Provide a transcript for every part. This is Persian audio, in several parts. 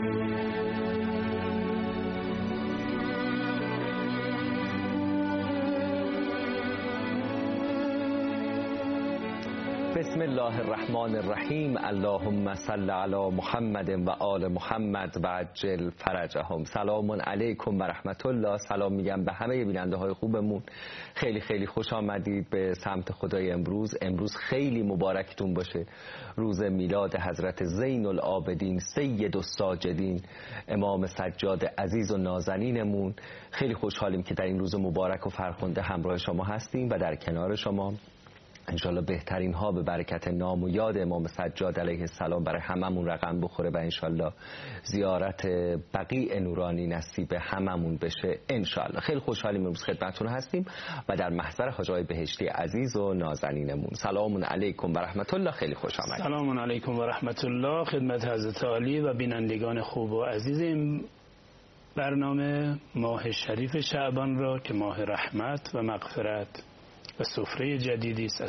بسم الله الرحمن الرحیم. اللهم صل علی محمد و آل محمد و عجل فرجهم. سلام علیکم و رحمت الله. سلام میگم به همه بیننده های خوبمون. خیلی خیلی خوش آمدید به سمت خدای امروز خیلی مبارکتون باشه. روز میلاد حضرت زین العابدین سید الساجدین امام سجاد عزیز و نازنینمون. خیلی خوشحالیم که در این روز مبارک و فرخنده همراه شما هستیم و در کنار شما انشالله بهترین ها به برکت نام و یاد امام سجاد علیه السلام برای هممون رقم بخوره و انشالله زیارت بقیع نورانی نصیب هممون بشه انشالله. خیلی خوشحالیم امروز خدمتتون هستیم و در محضر حاج آقای بهشتی عزیز و نازنینمون. سلام علیکم و رحمت الله. خیلی خوش آمدید. سلام علیکم و رحمت الله خدمت حضرت عالی و بینندگان خوب و عزیز این برنامه. ماه شریف شعبان را که ماه رحمت و مغفرت و سفره جدیدی است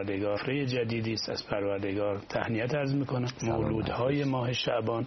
از پروردگار تهنیت عرض میکنم. مولودهای ماه شعبان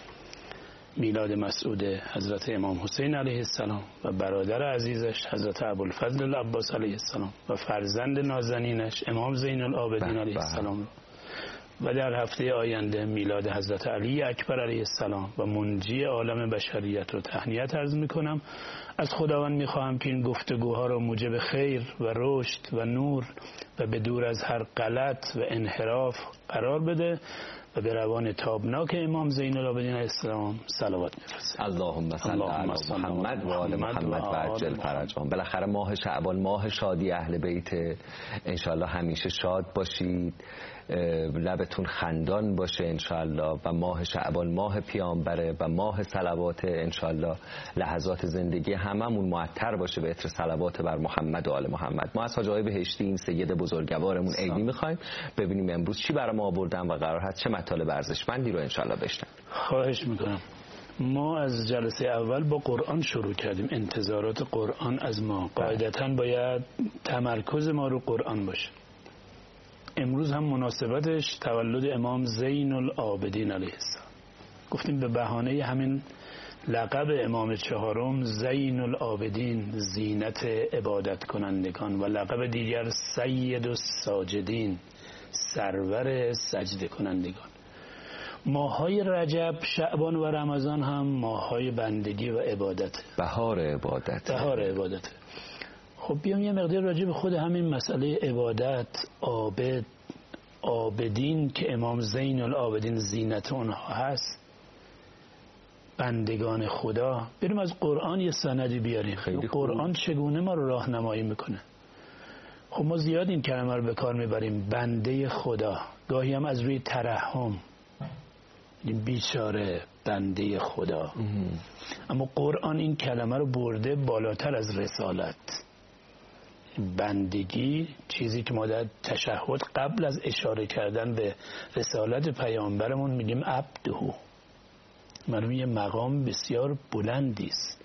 میلاد مسعود حضرت امام حسین علیه السلام و برادر عزیزش حضرت ابوالفضل العباس علیه السلام و فرزند نازنینش امام زین العابدین علیه السلام و در هفته آینده میلاد حضرت علی اکبر علیه السلام و منجی عالم بشریت رو تهنیت عرض میکنم. از خداوند میخواهم که این گفتگوها رو موجب خیر و رشد و نور و به دور از هر غلط و انحراف قرار بده و به روان تابناک امام زین العابدین علیه السلام صلوات میفرستیم. اللهم صل علی محمد و آل محمد و عجل فرجهم. بالاخره ماه شعبان ماه شادی اهل بیت. انشالله همیشه شاد باشید، لبتون خندان باشه انشالله و ماه شعبان ماه پیامبره و ماه صلوات. انشالله لحظات زندگی هممون معطر باشه به عطر صلوات بر محمد و آل محمد. ما از حاج آقای بهشتی این سید بزرگوارمون عیدی میخوایم ببینیم امروز چی برای ما آوردن و قرار هست چه مطالب ارزشمندی رو انشالله بشنویم. خواهش میکنم. ما از جلسه اول با قرآن شروع کردیم. انتظارات قرآن از ما قاعدتاً باید تمرکز ما رو قرآن باشه. امروز هم مناسبتش تولد امام زین العابدین علیه السلام. گفتیم به بهانه همین لقب امام چهارم زین العابدین زینت عبادت کنندگان و لقب دیگر سید الساجدین سرور سجده کنندگان. ماهای رجب، شعبان و رمضان هم ماهای بندگی و عبادت، بهار عبادت. خب بیام یه مقدار راجع به خود همین مسئله عبادت، عابدین که امام زین العابدین زینت اونها هست، بندگان خدا، بریم از قرآن یه سندی بیاریم. قرآن چگونه ما رو راهنمایی میکنه. خب ما زیاد این کلمه رو به کار میبریم، بنده خدا، گاهی هم از روی ترحم، بیچاره بنده خدا. اما قرآن این کلمه رو برده بالاتر از رسالت. بندگی چیزی که ما در تشهد قبل از اشاره کردن به رسالت پیامبرمون میگیم عبده، معلومه یه مقام بسیار بلندی است.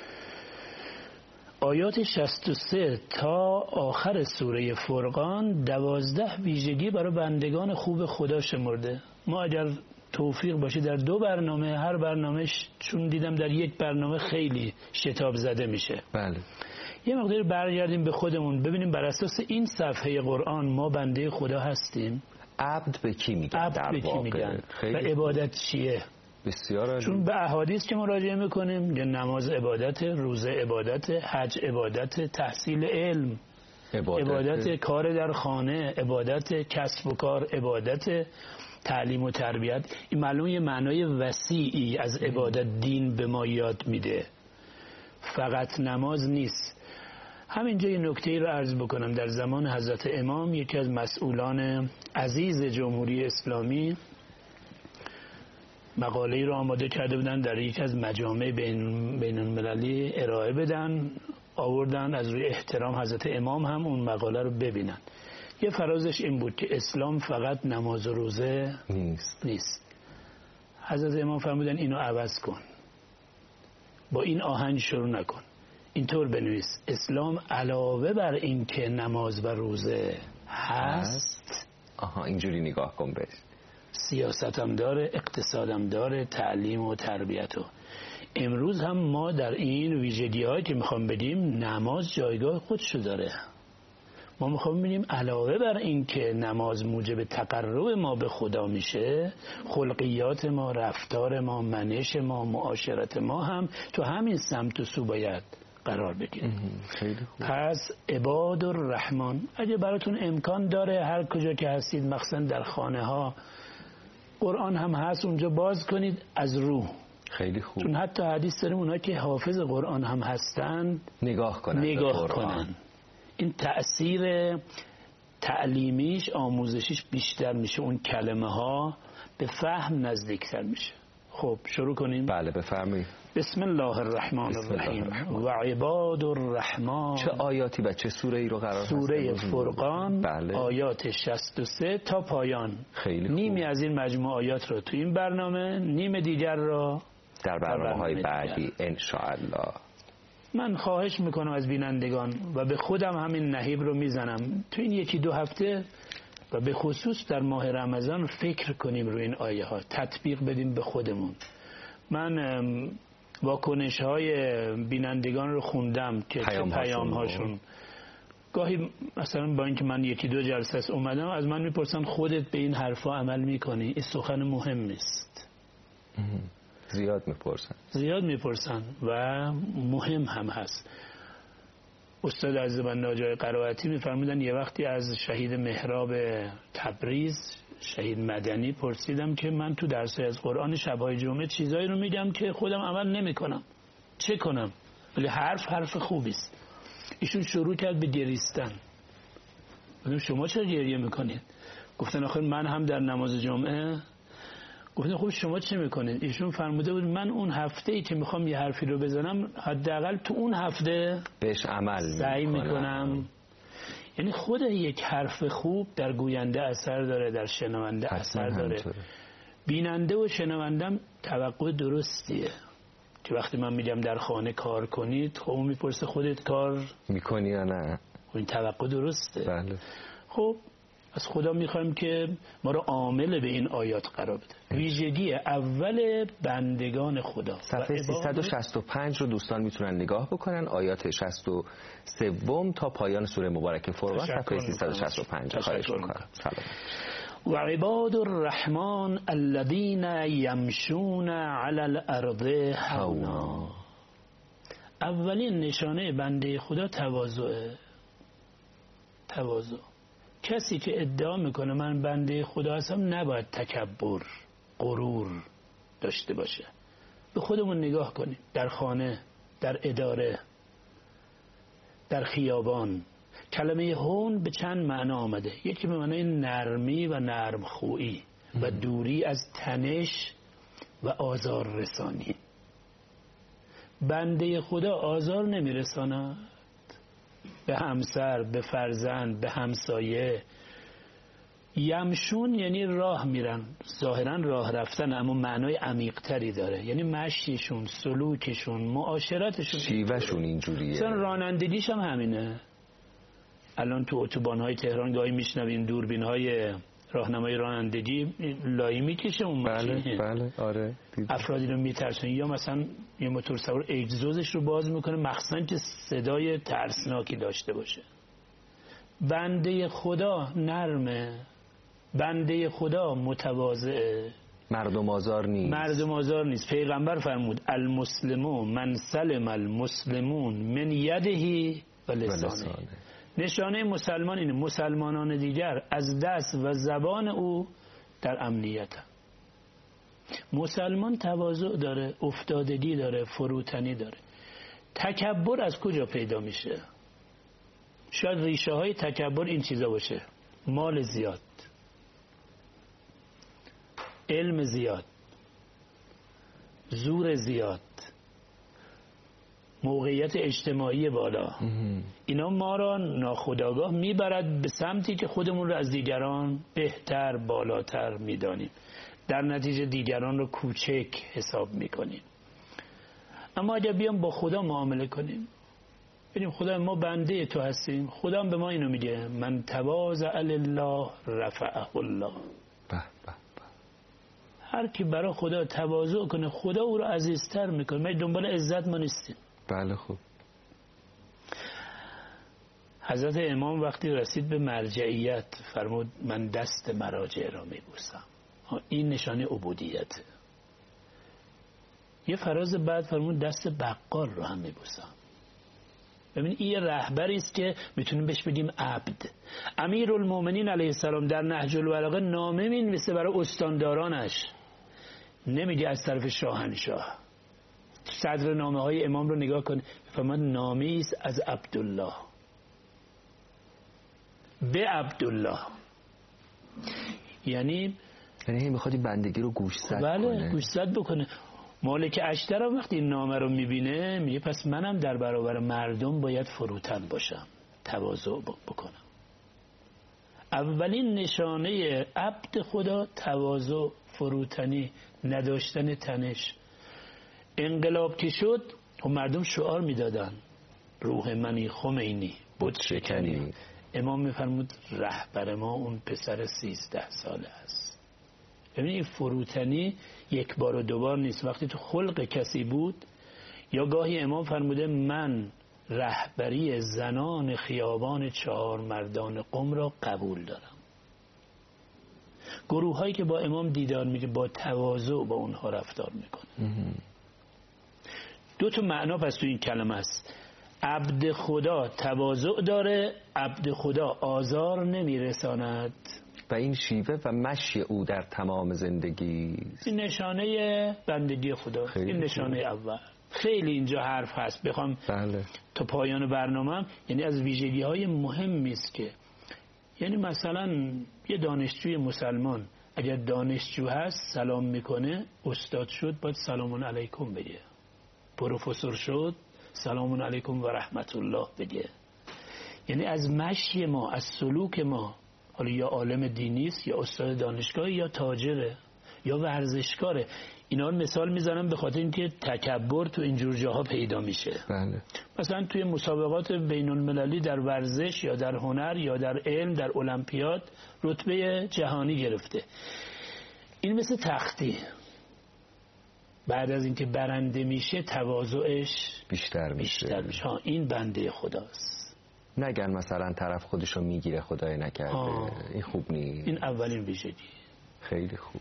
آیات 63 تا آخر سوره فرقان 12 ویژگی برای بندگان خوب خدا شمرده. ما اگر توفیق باشه در 2 برنامه، هر برنامهش چون دیدم در یک برنامه خیلی شتاب زده میشه، بله، یه مقدار برگردیم به خودمون ببینیم بر اساس این صفحه قرآن ما بنده خدا هستیم. عبد به کی میگن در واقع و عبادت چیه؟ بسیار چون به احادیث که مراجعه میکنیم یا نماز عبادت، روزه عبادت، حج عبادت، تحصیل علم عبادت، کار در خانه عبادت، کسب و کار عبادت، تعلیم و تربیت. این معلومه یه معنای وسیعی از عبادت دین به ما یاد میده، فقط نماز نیست. همینجا یه نکته رو عرض بکنم. در زمان حضرت امام یکی از مسئولان عزیز جمهوری اسلامی مقاله‌ای رو آماده کرده بودن در یکی از مجامع بین المللی ارائه بدن، آوردن از روی احترام حضرت امام هم اون مقاله رو ببینن. یه فرازش این بود که اسلام فقط نماز و روزه نیست. حضرت امام فرمودن اینو عوض کن، با این آهنگ شروع نکن، اینطور بنویس اسلام علاوه بر این که نماز و روزه هست. اینجوری نگاه کن بهش. سیاستم داره، اقتصادم داره، تعلیم و تربیت. و امروز هم ما در این ویژگی هایی که میخوام بدیم، نماز جایگاه خودشو داره. ما میخوام ببینیم علاوه بر این که نماز موجب تقرب ما به خدا میشه، خلقیات ما، رفتار ما، منش ما، معاشرت ما هم تو همین سمت و سو باید قرار بگیره. خیلی خوب. پس عباد الرحمن، اگه براتون امکان داره هر کجا که هستید، مخصوصا در خانه ها قرآن هم هست، اونجا باز کنید از روح. خیلی خوب. چون حتی حدیث داریم اونها که حافظ قرآن هم هستن نگاه کنن. این تأثیر تعلیمیش، آموزشیش بیشتر میشه، اون کلمه ها به فهم نزدیکتر میشه. خب شروع کنیم. بله بفرمایید. بسم الله الرحمن الرحیم و عباد الرحمن. چه آیاتی و چه سوره ای رو قرار هست؟ سوره فرقان. بله. آیات 63 تا پایان. خیلی خوب. نیمی از این مجموعه آیات رو تو این برنامه، نیم دیگر را در برنامه‌های بعدی ان شاء الله. من خواهش میکنم از بینندگان و به خودم همین نهیب رو میزنم، تو این یکی دو هفته و به خصوص در ماه رمضان فکر کنیم روی این آیه ها، تطبیق بدیم به خودمون. من واکنش های بینندگان رو خوندم که پیام هاشون گاهی مثلا با اینکه من یکی دو جلسه است اومدم، از من میپرسن خودت به این حرفا عمل میکنی؟ این سخن مهم است. زیاد میپرسن و مهم هم هست. استاد عزیز من ناجای قرائتی میفرمودن یه وقتی از شهید مهراب تبریز، شهید مدنی، پرسیدم که من تو درس از قرآن شبهای جمعه چیزایی رو میگم که خودم عمل نمیکنم، چه کنم؟ ولی حرف خوبی است. ایشون شروع کرد به گریستن. گفتم شما چرا گریه میکنید؟ گفتن آخر من هم در نماز جمعه. گفتن خب شما چه میکنید؟ ایشون فرموده بود من اون هفته‌ای که میخوام یه حرفی رو بزنم، حداقل تو اون هفته بهش عمل سعی میکنم. یعنی خود یک حرف خوب در گوینده اثر داره، در شنونده اثر داره. بیننده و شنوندم توقع درستیه که وقتی من میگم در خانه کار کنید، خب اون میپرسه خودت کار میکنی یا نه؟ این توقع درسته. بله. خب از خدا میخوایم که ما رو عامل به این آیات قرار بده. ویژگی اول بندگان خدا. صفحه 365 رو دوستان میتونن نگاه بکنن، آیات 63 تا پایان سوره مبارک فرقان، صفحه 365. خواهش میکنم. سلام. و عباد الرحمن الذين يمشون على الارض هونا. اولین نشانه بنده خدا تواضع. کسی که ادعا میکنه من بنده خدا هستم نباید تکبر، غرور داشته باشه. به خودمون نگاه کنیم، در خانه، در اداره، در خیابان. کلمه هون به چند معنا آمده. یکی به معنای نرمی و نرمخویی و دوری از تنش و آزار رسانی. بنده خدا آزار نمیرساند به همسر، به فرزند، به همسایه. یمشون یعنی راه میرن، ظاهرا راه رفتن، اما معنای عمیق‌تری داره. یعنی مشیشون، سلوکشون، معاشرتشون، شیوهشون اینجوریه. مثلا رانندگیش هم همینه. الان تو اتوبان‌های تهران گاهی میشنویم دوربین‌های راهنمای رانندگی لایی میکشه اون ماشین. بله آره. افرادی رو میترسونه، یا مثلا یه موتور سوار اگزوزش رو باز میکنه، مخصوصا که صدای ترسناکی داشته باشه. بنده خدا نرمه، بنده خدا متواضعه، مردم آزار نیست. پیغمبر فرمود المسلمون من سلم المسلمون من یده و لسانه. نشانه مسلمان اینه، مسلمانان دیگر از دست و زبان او در امنیت. مسلمان تواضع داره، افتادگی داره، فروتنی داره. تکبر از کجا پیدا میشه؟ شاید ریشه های تکبر این چیزا باشه: مال زیاد، علم زیاد، زور زیاد، موقعیت اجتماعی بالا. اینا ما را ناخودآگاه میبرد به سمتی که خودمون رو از دیگران بهتر، بالاتر میدانیم. در نتیجه دیگران رو کوچک حساب میکنیم. اما اگر بیام با خدا معامله کنیم، ببینیم خدا ما بنده تو هستیم، خدا هم به ما اینو میگه من تواضع لله رفعه الله. هر کی برای خدا تواضع کنه خدا او رو عزیزتر میکنه. ما دنبال عزت ما نیستیم. بله خوب. حضرت امام وقتی رسید به مرجعیت فرمود من دست مراجع را میبوسم. این نشانه عبودیته. یه فراز بعد فرمود دست بقال رو هم میبوسم. ببین این رهبری است که میتونیم بهش بگیم عبد. امیرالمومنین علیه السلام در نهج البلاغه نامه مینویسه برای استاندارانش، نمیگه از طرف شاهنشاه. صدر نامه های امام رو نگاه کن، فرمود نامه است از عبدالله به عبدالله. یعنی میخواد این بندگی رو گوشزد بله کنه. گوشزد بکنه. مالک اشتر وقتی این نامه رو میبینه میگه پس منم در برابر مردم باید فروتن باشم، تواضع بکنم. اولین نشانه عبد خدا تواضع، فروتنی، نداشتن تنش. انقلاب که شد و مردم شعار میدادن روح منی خمینی بت شکنی. امام میفرمود رهبر ما اون پسر 13 ساله است. ببینید این فروتنی یک بار و دوبار نیست. وقتی تو خلق کسی بود، یا گاهی امام فرموده من رهبری زنان خیابان 4 مردان قم را قبول دارم. گروه هایی که با امام دیدار میگه با تواضع با اونها رفتار میکنه. 2 تا معنا پس تو این کلمه است. عبد خدا تواضع داره، عبد خدا آزار نمیرساند. و این شیوه و مشی او در تمام زندگی این نشانه بندگی خدا. این نشانه اول. خیلی اینجا حرف هست بخوام بله. تا پایان برنامه، یعنی از ویژگی های مهمی است که یعنی مثلا یه دانشجوی مسلمان اگر دانشجو هست سلام میکنه، استاد شد باید سلام علیکم بگه، پروفسور شد سلام علیکم و رحمت الله بگه. یعنی از مشی ما، از سلوک ما، حالا یا عالم دینی است یا استاد دانشگاه یا تاجره یا ورزشکاره. اینا رو مثال میزنم به خاطر اینکه تکبر تو اینجور جاها پیدا میشه. بله. مثلا توی مسابقات بین المللی در ورزش یا در هنر یا در علم در المپیاد رتبه جهانی گرفته. این مثل تختی، بعد از اینکه برنده میشه تواضعش بیشتر میشه. این بنده خداست. نگن مثلا طرف خودشو میگیره خدای نکرده. این خوب نیست. این اولین ویژگی. خیلی خوب.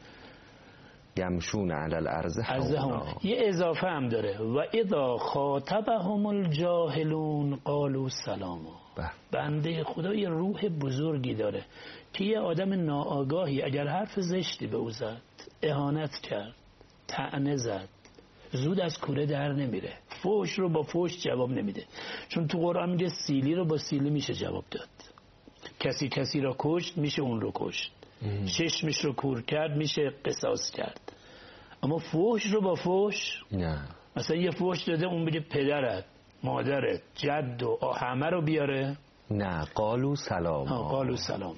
یمشون علی الارض هونا. یه اضافه هم داره و اذا خاطبهم الجاهلون قالوا سلاما. بنده خدا یه روح بزرگی داره که یه آدم ناآگاهی اگر حرف زشتی به او زد، اهانت کرد، طعنه زد، زود از کوره در نمیره. فحش رو با فحش جواب نمیده. چون تو قرآن میگه سیلی رو با سیلی میشه جواب داد. کسی را کشت میشه اون رو کشت. چشمش رو کور کرد میشه قصاص کرد. اما فحش رو با فحش نه. مثلا یه فحش داده اون بگه پدرت، مادرت، جد و همه رو بیاره. نه، قالوا سلاما. قالوا سلاما.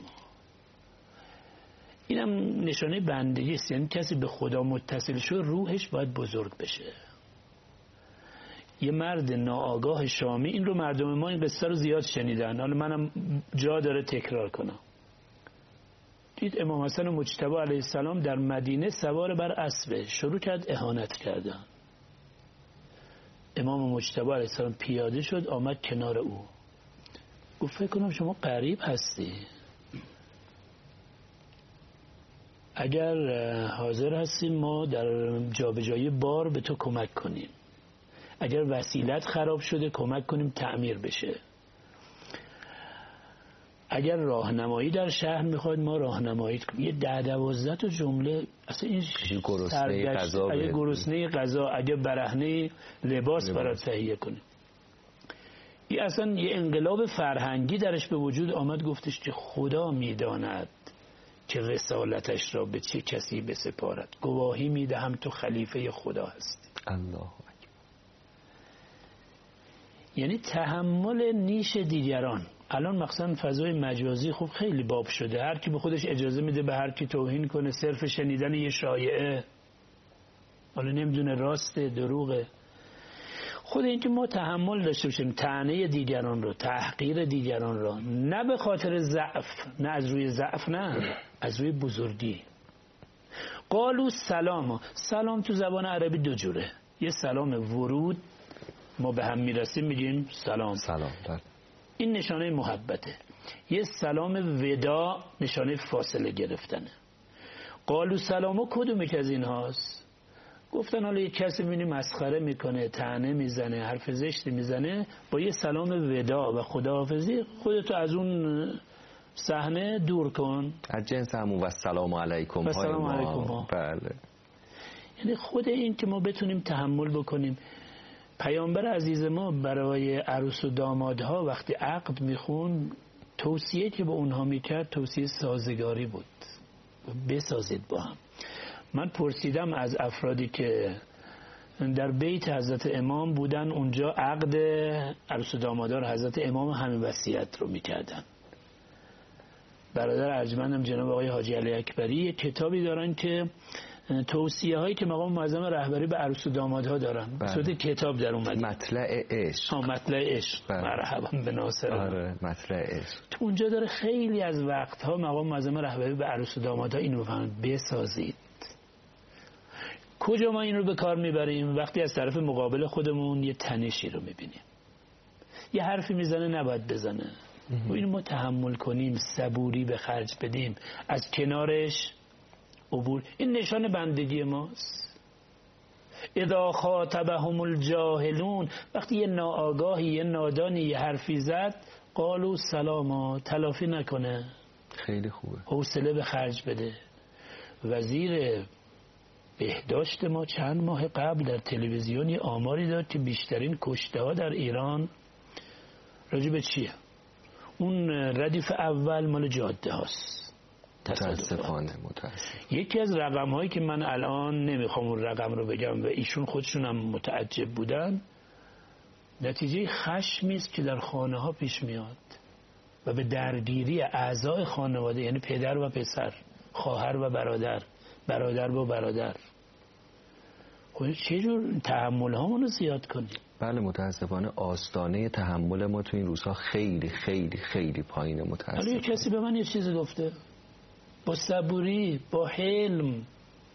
اینم نشانه بندگی است. یعنی کسی به خدا متصل شد روحش باید بزرگ بشه. یه مرد ناآگاه شامی، این رو مردم ما این قصه رو زیاد شنیدن، حالا منم جا داره تکرار کنم. دید امام حسن مجتبی علیه السلام در مدینه سوار بر اسبه شروع کرد اهانت کردن. امام مجتبی علیه السلام پیاده شد آمد کنار او، گفت فکر کنم شما غریب هستی، اگر حاضر هستیم ما در جابجایی بار به تو کمک کنیم، اگر وسیلت خراب شده کمک کنیم تعمیر بشه، اگر راهنمایی در شهر میخواید ما راهنمایی کنیم. یه 10-12 تا جمله. اصلا این اگه گرسنه غذا، اگه برهنه لباس برات تهیه کنیم. این اصلا یه انقلاب فرهنگی درش به وجود آمد. گفتش که خدا میداند که رسالتش را به چه کسی بسپارد. گواهی میدهم تو خلیفه خدا هستی. الله. یعنی تحمل نیش دیگران. الان مثلا فضای مجازی خوب خیلی باب شده، هر کی به خودش اجازه میده به هر کی توهین کنه صرف شنیدن یه شایعه، حالا نمیدونه راسته دروغه. خود اینکه ما تحمل داشته باشیم طعنه دیگران رو، تحقیر دیگران رو، نه به خاطر ضعف، نه از روی ضعف، نه از روی بزرگی. قالوا سلام. سلام تو زبان عربی دو جوره. یه سلام ورود، ما به هم میرسیم میگیم سلام، این نشانه محبته. یه سلام وداع نشانه فاصله گرفتنه. قالوا سلام کدوم که از این هاست؟ گفتن حالا یه کسی میبینی مسخره میکنه، طعنه میزنه، حرف زشتی میزنه، با یه سلام وداع و خداحافظی خودتو از اون صحنه دور کن. از جنس همون و سلام علیکم و سلام علیکم. بله. یعنی خود این که ما بتونیم تحمل بکنیم. پیامبر عزیز ما برای عروس و دامادها وقتی عقد میخون توصیه که به اونها میکرد توصیه سازگاری بود، بسازید با هم. من پرسیدم از افرادی که در بیت حضرت امام بودن، اونجا عقد عروس و دامادار حضرت امام همین وصیت رو میکردن. برادر ارجمندم جناب آقای حاجی علی اکبری یک کتابی دارن که توصیه هایی که مقام معظم رهبری به عروس و دامادها دارن، به صورت کتاب در اومده. مطلع عشق. مطلع عشق. مرحبا به ناصر. آره مطلع عشق. تو اونجا داره خیلی از وقتها مقام معظم رهبری به عروس و دامادها اینو بفهمند بسازید. کجا ما این رو به کار میبریم؟ وقتی از طرف مقابل خودمون یه تنشی رو میبینیم، یه حرفی میزنه نباید بزنه، و اینو ما تحمل کنیم، صبوری به خرج بدیم، از کنارش عبور. این نشان بندگی ماست. اذا خاطبهم الجاهلون، وقتی یه ناآگاهی، یه نادانی یه حرفی زد، قالوا سلاما، تلافی نکنه، خیلی خوبه، حوصله به خرج بده. وزیر بهداشت ما چند ماه قبل در تلویزیون یه آماری داد که بیشترین کشته ها در ایران راجع به چیه؟ اون ردیف اول مال جاده هاست. متاسفانه. یکی از رقم هایی که من الان نمیخوام اون رقم رو بگم و ایشون خودشون هم متعجب بودن، نتیجه خشمی است که در خانه ها پیش میاد و به درگیری اعضای خانواده، یعنی پدر و پسر، خواهر و برادر، برادر با برادر. خب چجور تحمل هامون رو زیاد کنیم؟ بله متاسفانه آستانه تحمل ما تو این روزها خیلی خیلی خیلی پایینه. متاسفانه. حالا کسی به من یه چیزی گفته، با صبوری، با حلم.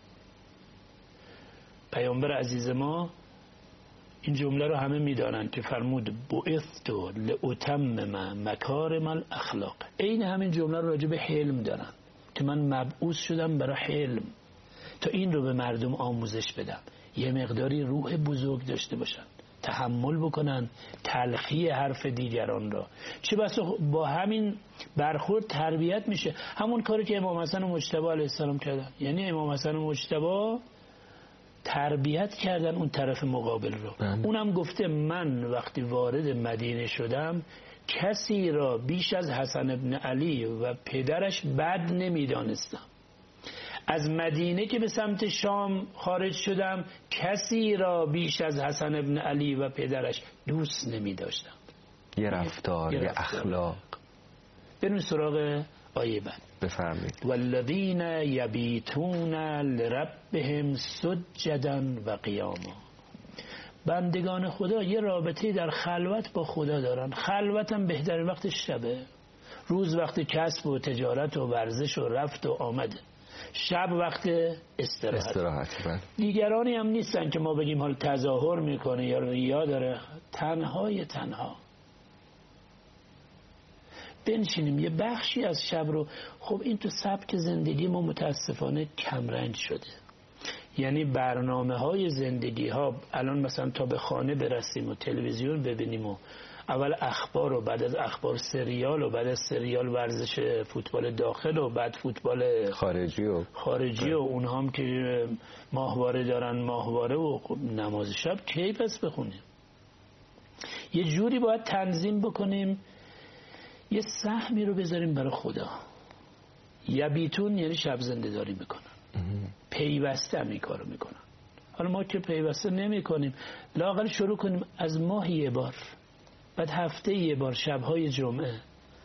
پیامبر عزیز ما این جمله رو همه میدانن که فرمود بعثت لأتمم مکارم الاخلاق. این همین جمله رو راجع به حلم دارن که من مبعوث شدم برای حلم، تا این رو به مردم آموزش بدم، یه مقداری روح بزرگ داشته باشن، تحمل بکنن تلخی حرف دیگران را. چه بسا با همین برخورد تربیت میشه. همون کاری که امام حسن و مجتبی علیه السلام کردن، یعنی امام حسن و مجتبی تربیت کردن اون طرف مقابل رو. اونم گفته من وقتی وارد مدینه شدم کسی را بیش از حسن ابن علی و پدرش بد نمیدانستم. از مدینه که به سمت شام خارج شدم کسی را بیش از حسن ابن علی و پدرش دوست نمی داشتم. یه رفتار، یه اخلاق. بریم سراغ آیه بعد. بفرمایید. والذین یبیتون لربهم سجدا و قیاما. بندگان خدا یه رابطه در خلوت با خدا دارن. خلوت هم بهترین وقت شبه. روز وقت کسب و تجارت و ورزش و رفت و آمده. شب وقت استراحت. دیگرانی هم نیستن که ما بگیم حال تظاهر میکنه یا ریا داره. تنها بنشینیم یه بخشی از شب رو. خب این تو سبک زندگی ما متاسفانه کمرنج شده. یعنی برنامه های زندگی ها الان مثلا تا به خانه برسیم و تلویزیون ببینیم و اول اخبار و بعد از اخبار سریال و بعد از سریال ورزش فوتبال داخل و بعد فوتبال خارجی و اونها هم که ماهواره دارن ماهواره و نماز شب کی پس بخونیم؟ یه جوری باید تنظیم بکنیم یه سهمی رو بذاریم برای خدا. یبیتون یعنی شب زنده داری میکنن، پیوسته هم این کارو میکنن. حالا ما که پیوسته نمی کنیم لااقل شروع کنیم از ماه یه بار، بعد هفته یه بار، شبهای جمعه.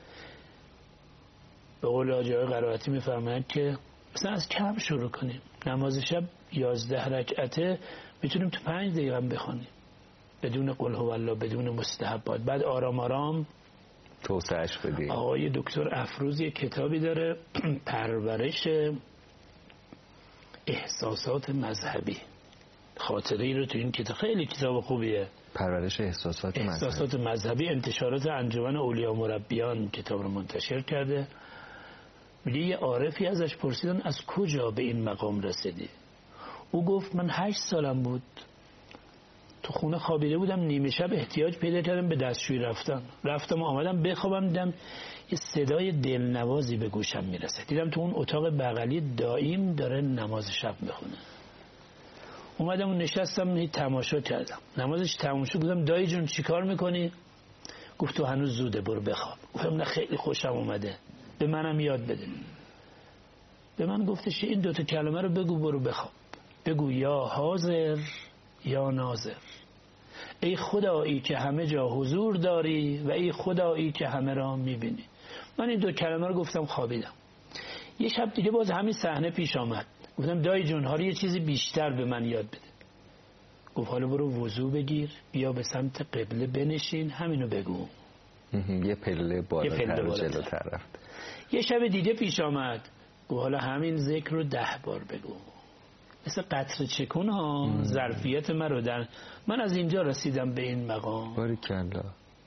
به قول آقای قرائتی میفرمایند که مثلا از کم شروع کنیم. نماز شب 11 رکعته میتونیم تو 5 دقیقه هم بخونیم بدون قل هو الله، بدون مستحبات. بعد آرام آرام توسعهش بدیم. آقای دکتر افروز یک کتابی داره پرورش احساسات مذهبی. خاطره رو تو این کتاب، خیلی کتاب خوبیه، پرورش احساسات مذهبی. انتشارات انجمن اولیا مربیان کتاب رو منتشر کرده. میگه یه عارفی ازش پرسیدن از کجا به این مقام رسیدی؟ او گفت من 8 سالم بود، تو خونه خوابیده بودم، نیمه شب احتیاج پیدا کردم به دستشویی رفتم آمدم بخوابم، دیدم یه صدای دلنوازی به گوشم میرسه، دیدم تو اون اتاق بغلی دائیم داره نماز شب میخونه. اومدم و نشستم تماشا کردم. نمازش تموم شد گفتم دایی جون چی کار میکنی؟ گفت تو هنوز زوده برو بخواب. گفتم نه خیلی خوشم اومده، به منم یاد بده. به من گفتش این 2 کلمه رو بگو برو بخواب. بگو یا حاضر یا ناظر، ای خدایی که همه جا حضور داری و ای خدایی که همه را میبینی. من این 2 کلمه رو گفتم خوابیدم. یه شب دیگه باز همین صحنه پیش آمد. گفتم دایی جون حالا یه چیزی بیشتر به من یاد بده. گفت حالا برو وضو بگیر، بیا به سمت قبله بنشین، همینو بگو. یه پله بالاتر جلوتر رفت. یه شب دیگه پیش آمد. گفت حالا همین ذکر رو 10 بار بگو. مثل قطره چکون ها ظرفیت من رو من از اینجا رسیدم به این مقام. باریکلا.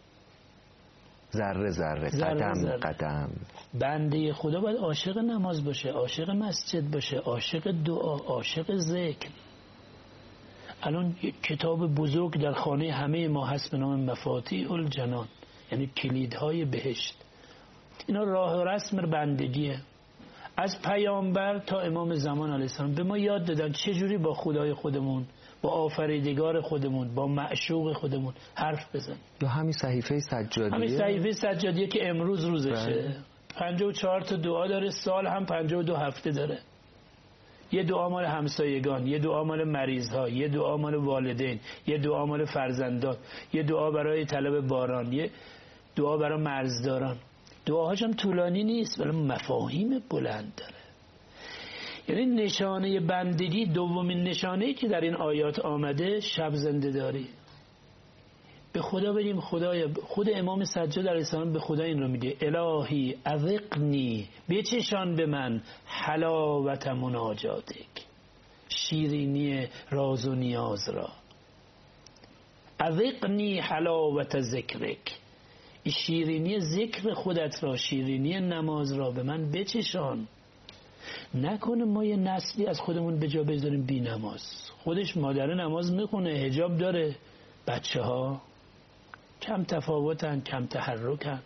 ذره ذره قدم. بنده خدا باید عاشق نماز باشه، عاشق مسجد باشه، عاشق دعا، عاشق ذکر. الان یک کتاب بزرگ در خانه همه ما هست به نام مفاتیح الجنان، یعنی کلیدهای بهشت. اینا راه و رسم بندگیه. از پیامبر تا امام زمان علیه السلام به ما یاد دادن چجوری با خدای خودمون، با آفریدگار خودمون، با معشوق خودمون حرف بزنیم. یا همین صحیفه سجادیه که امروز روزشه. 54 تا دعا داره، سال هم 52 هفته داره. یه دعا مال همسایگان، یه دعا مال مریض‌ها، یه دعا مال والدین، یه دعا مال فرزندان، یه دعا برای طلب باران، یه دعا برای مرزداران. دعاهاش هم طولانی نیست ولی مفاهیم بلند داره. یعنی نشانه بندگی، دومین نشانه‌ای که در این آیات آمده شب زنده داری. به خدا بگیم خدایا، خود امام سجاد علیه السلام به خدا این رو میگه الهی اذقنی، بچشان به من حلاوت مناجاتک، شیرینی راز و نیاز را. اذقنی حلاوت ذکرک، شیرینی ذکر خودت را، شیرینی نماز را به من بچشان. نکنه ما یه نسلی از خودمون به جا بذاریم بی نماز. خودش مادر نماز میخونه، حجاب داره، بچه ها کم تفاوتن، کم تحرکن.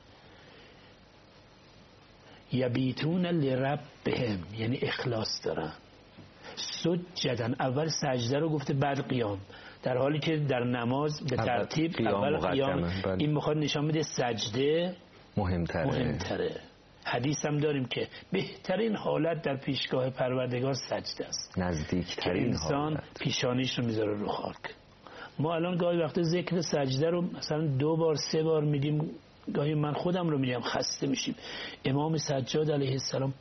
یبیتون لربهم، یعنی اخلاص دارن. سجدن، اول سجده رو گفته بعد قیام، در حالی که در نماز به ترتیب اول قیام. این میخواد نشان بده سجده مهمتره. حدیث هم داریم که بهترین حالت در پیشگاه پروردگار سجده است، نزدیکترین انسان حالت. پیشانیش رو میذاره رو خاک. ما الان گاهی وقت ذکر سجده رو مثلا 2 بار 3 بار میگیم، گاهی من خودم رو میگم خسته میشیم. امام سجاد علیه السلام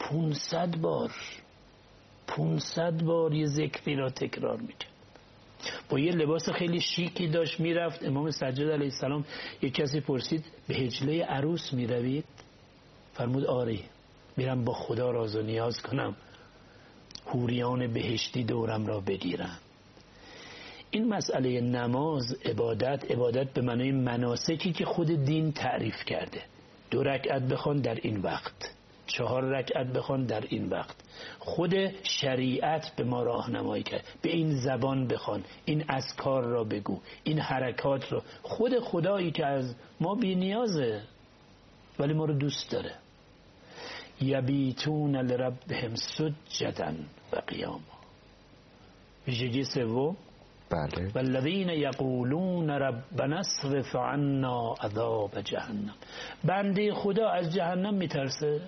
500 بار یه ذکری را تکرار میکرد. با یه لباس خیلی شیکی داشت میرفت. امام سجاد علیه السلام یک کسی پرسید به حجله عروس میروید؟ فرمود آره، میرم با خدا راز و نیاز کنم، حوریان بهشتی دورم را بگیرم. این مسئله نماز، عبادت به معنای مناسکی که خود دین تعریف کرده. 2 رکعت بخوان در این وقت، 4 رکعت بخوان در این وقت. خود شریعت به ما راهنمایی کرد، به این زبان بخوان، این اذکار را بگو، این حرکات را. خود خدایی که از ما بی نیازه ولی ما رو دوست داره. یبیتون لربهم سجدا و قیاما. ویژگی سوم بله. والذین یقولون ربنا اصرف عنا عذاب جهنم. بنده خدا از جهنم میترسه.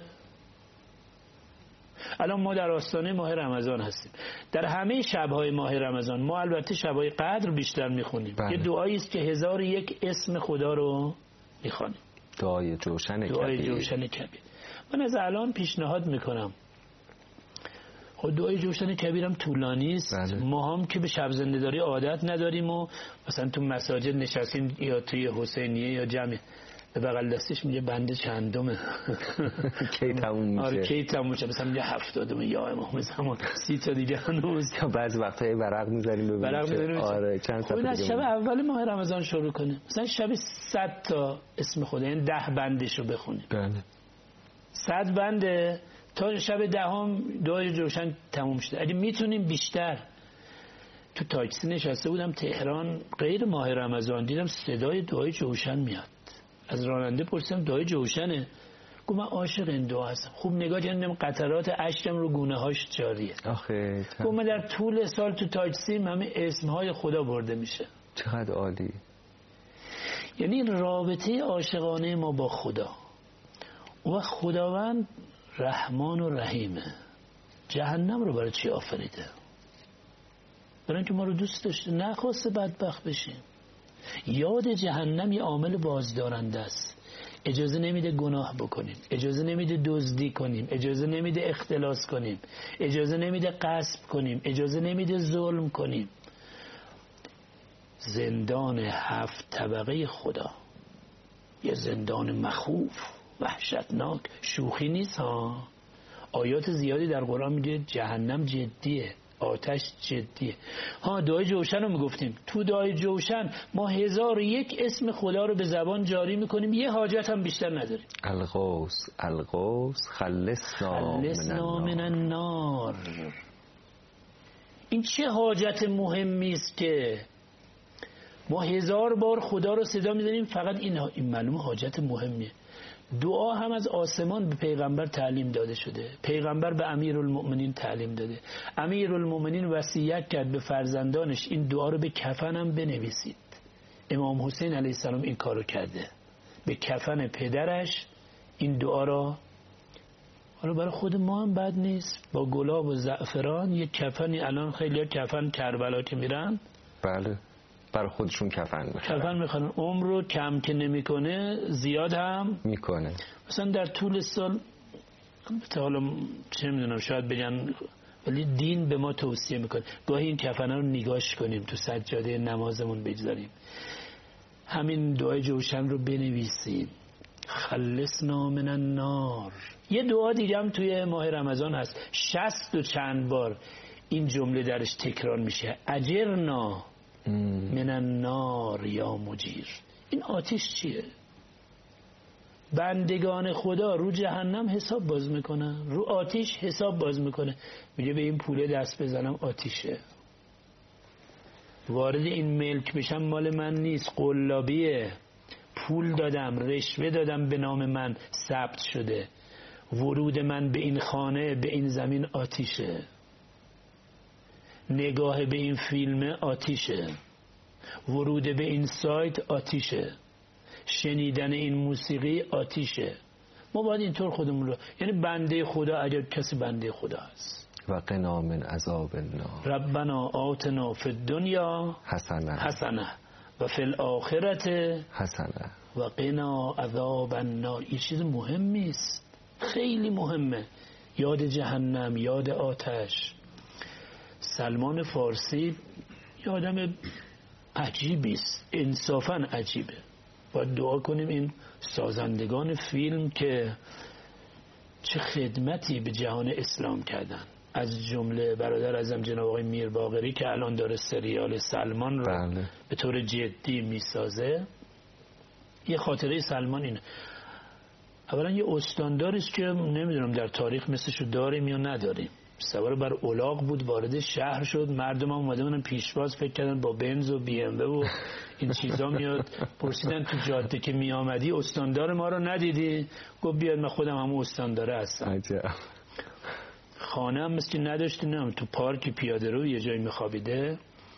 الان ما در آستانه ماه رمضان هستیم. در همه شب‌های ماه رمضان ما البته شب‌های قدر بیشتر میخونیم. یه دعایی است که 1001 اسم خدا رو میخوانیم. دعای جوشن کبیر. من از الان پیشنهاد میکنم، خود دعای جوشن کبیرم طولانی است. ما هم که به شب زنده‌داری عادت نداریم و مثلا تو مساجد نشستیم یا توی حسینیه یا جمع به بغل دستش میگه بند چندمه کی تموم میشه؟ آره کی تموم میشه، مثلا میگه 70 یا امام زمان 30 تا دیگه هنوز. بعضی وقتا ورق میذاریم ببینیم آره چند صفحه دیگه. شب اول ماه رمضان شروع کنیم، مثلا شب 100 تا اسم خدا، یعنی 10 بندشو بخونیم. بله 100 بنده تا شب 10 دعای جوشن تموم شده. اگه میتونیم بیشتر. تو تاکسی نشسته بودم تهران غیر ماه رمضان، دیدم صدای دعای جوشن میاد. از راننده پرسیدم دعای جوشنه؟ گفت من عاشق این دعا هستم. خوب نگاه کردم قطرات اشکم رو گونه هاش جاریه. آخه گفت من در طول سال تو تاکسی همه اسمهای خدا برده میشه. چقدر عالی. یعنی رابطه عاشقانه ما با خدا و خداوند رحمان و رحیمه. جهنم رو برای چی آفریده؟ برای اینکه ما رو دوست داشته، نخواسته بدبخت بشیم. یاد جهنم یه عامل بازدارنده است. اجازه نمیده گناه بکنیم، اجازه نمیده دزدی کنیم، اجازه نمیده اختلاس کنیم، اجازه نمیده غصب کنیم، اجازه نمیده ظلم کنیم. زندان 7 طبقه خدا، یه زندان مخوف وحشتناک، شوخی نیست ها. آیات زیادی در قرآن میگه جهنم جدیه، آتش جدیه. ها دعای جوشن رو میگفتیم. تو دعای جوشن ما 1001 اسم خدا رو به زبان جاری میکنیم، یه حاجت هم بیشتر نداریم. الغوث الغوث خلصنا من النار. این چه حاجت مهمی است که ما 1000 بار خدا رو صدا میزنیم، فقط این معلومه حاجت مهمیه. دعا هم از آسمان به پیغمبر تعلیم داده شده، پیغمبر به امیرالمؤمنین تعلیم داده. امیرالمؤمنین وصیت کرد به فرزندانش این دعا رو به کفنم بنویسید. امام حسین علیه السلام این کارو کرده، به کفن پدرش این دعا رو. حالا برای خود ما هم بد نیست، با گلاب و زعفران یک کفنی. الان خیلی ها کفن کربلا که میرن، بله برای خودشون کفن میخوان. عمر رو کم که نمیکنه زیاد هم میکنه. مثلا در طول سال، حالا چه میدونم شاید بگن، ولی دین به ما توصیه میکنه گاهی این کفنه رو نگاش کنیم، تو سجاده نمازمون بگذاریم. همین دعای جوشن رو بنویسیم، خلصنا من النار. یه دعا دیگه هم توی ماه رمضان هست، 60 و چند بار این جمله درش تکرار میشه، اجرنا من النار یا مجیر. این آتش چیه؟ بندگان خدا رو جهنم حساب باز میکنن، رو آتش حساب باز میکنه. میگه به این پوله دست بزنم آتیشه، وارد این ملک بشم مال من نیست، قلابیه، پول دادم، رشوه دادم، به نام من ثبت شده. ورود من به این خانه، به این زمین آتیشه. نگاه به این فیلم آتیشه. ورود به این سایت آتیشه. شنیدن این موسیقی آتیشه. ما باید اینطور خودمون رو، یعنی بنده خدا اگر کسی بنده خدا است، و قنا من عذاب النار ربنا آتنا فی الدنیا حسنه و فی الاخرت حسنه و قنا عذاب النار. این چیز مهمی است، خیلی مهمه. یاد جهنم، یاد آتش. سلمان فارسی یه آدم عجیبی است، انصافا عجیبه. باید دعا کنیم این سازندگان فیلم که چه خدمتی به جهان اسلام کردن، از جمله برادر اعظم جناب آقای میر باقری که الان داره سریال سلمان رو بله. به طور جدی میسازه. یه خاطره سلمان اینه، اولا یه استانداری است که نمیدونم در تاریخ مثلشو داریم یا نداریم. سوار بر الاغ بود، وارد شهر شد، مردم هم اومده بودن پیشواز، فکر کردن با بنز و بی ام و این چیزا میاد. پرسیدن تو جاده که می آمدی استاندار ما رو ندیدی؟ گفت بیاد من خودم همون استانداره هستم. عجب. خانه هم مثل که نداشتی، نه تو پارک پیاده رو یه جایی میخوابیده،